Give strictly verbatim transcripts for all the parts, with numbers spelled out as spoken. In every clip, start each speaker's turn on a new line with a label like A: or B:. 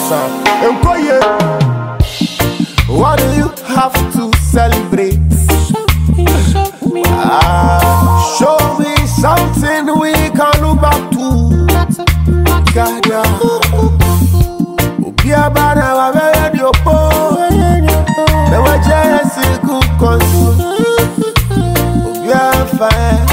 A: Nyansa. Enkoye. What do you have to celebrate? Ah, show me something we can look back to. Gada. Ubia bana wa be di opo. Me wa jesi ku konsu. Ubia fa.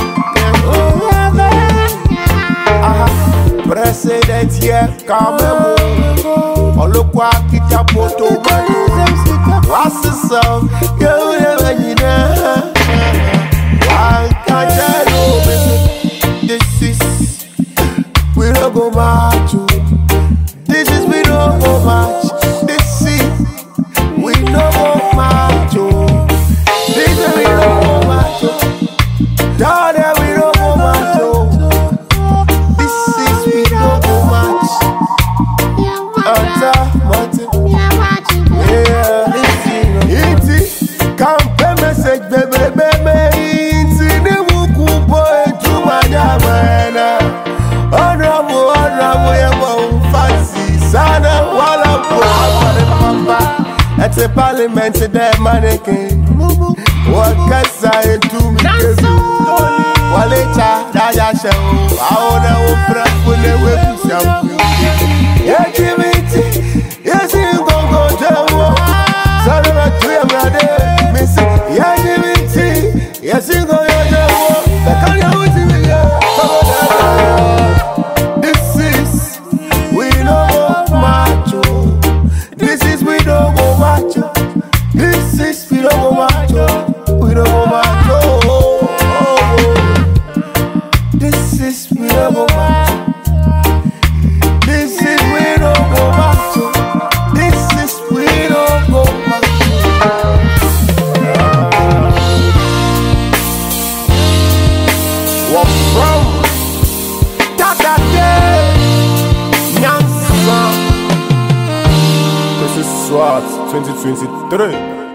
A: President here, Kamemo. Olokwa kita poto mano. What's the song? You never know. I can't tell you. This is we don't go match. This is we don't go match. This is we don't go match. This is we don't go match. Down there we don't go match. At a parliament, that mannequin. What can I do? While it's a Dayasha, I want to prep when they will be something. Yeah, give it. Yes, you go go to war. Son of a tree, brother. Miss it. Yeah, give it. Yes, you go to war. The kind of what's in the This is we know macho. This is we don't go macho. This is we don't go macho. We don't go macho. This is we don't go macho. This is we don't go macho. This is we don't go macho. What from? That that day, Nyansa. This is SWAT twenty twenty-three.